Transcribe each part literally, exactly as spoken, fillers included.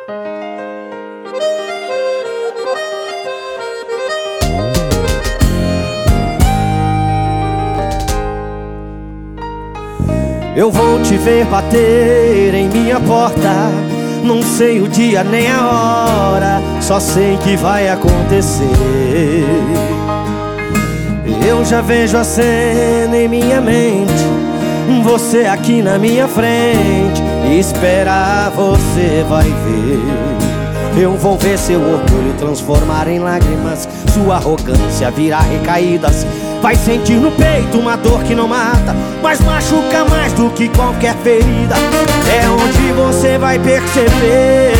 Eu vou te ver bater em minha porta. Não sei o dia nem a hora, só sei que vai acontecer. Eu já vejo a cena em minha mente, você aqui na minha frente. Esperar você vai ver. Eu vou ver seu orgulho transformar em lágrimas, sua arrogância virar recaídas. Vai sentir no peito uma dor que não mata, mas machuca mais do que qualquer ferida. É onde você vai perceber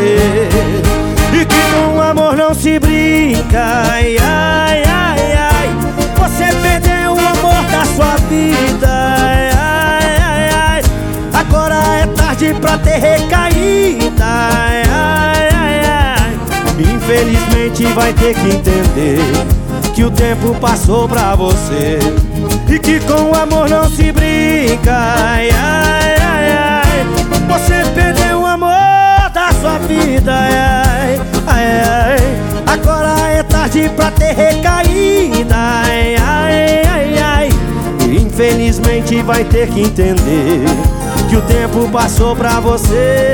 e que com o amor não se brinca. Ai, ai, ai, ai. Você perdeu o amor da sua vida. Ai, ai, ai, ai. Agora é tarde pra ter recaída. Ai, ai, ai, ai. Infelizmente vai ter que entender que o tempo passou pra você e que com o amor não se brinca. Ai, ai, ai, ai. Você perdeu o amor da sua vida. Ai, ai, ai. Agora é tarde pra ter recaída. Ai, ai, ai, ai. Infelizmente vai ter que entender que o tempo passou pra você.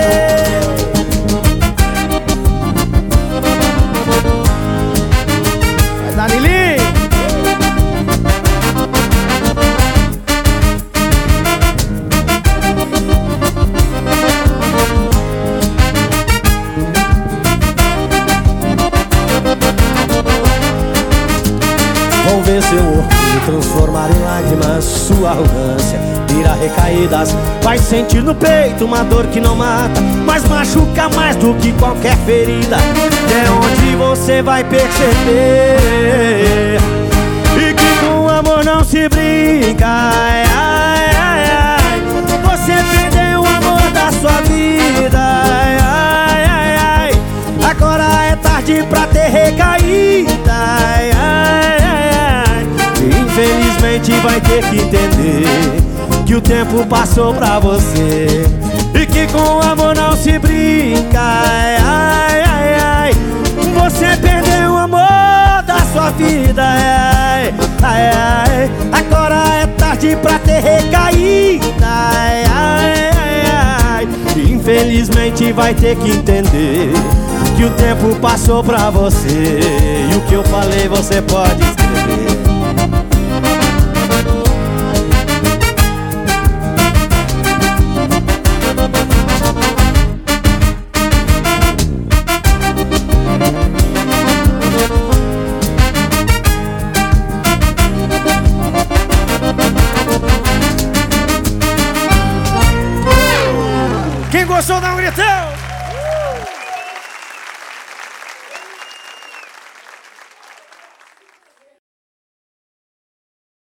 Danili! Vão ver seu orgulho transformar em lágrimas, sua arrogância virar recaídas. Vai sentir no peito uma dor que não mata, mas machuca mais do que qualquer ferida. É onde você vai perceber e que com o amor não se brinca. Ai, ai, ai, ai. Você perdeu o amor da sua vida. Ai, ai, ai, ai. Agora é tarde pra ter recaída. Ai, ai, ai, ai. Infelizmente vai ter que entender que o tempo passou pra você e que com o amor não se brinca. Ai, ai, ai, ai. Você perdeu o amor da sua vida. Ai, ai, ai. Agora é tarde pra ter recaída. Ai, ai, ai, ai. Infelizmente vai ter que entender que o tempo passou pra você e o que eu falei você pode escrever. Quem gostou, dá um gritão!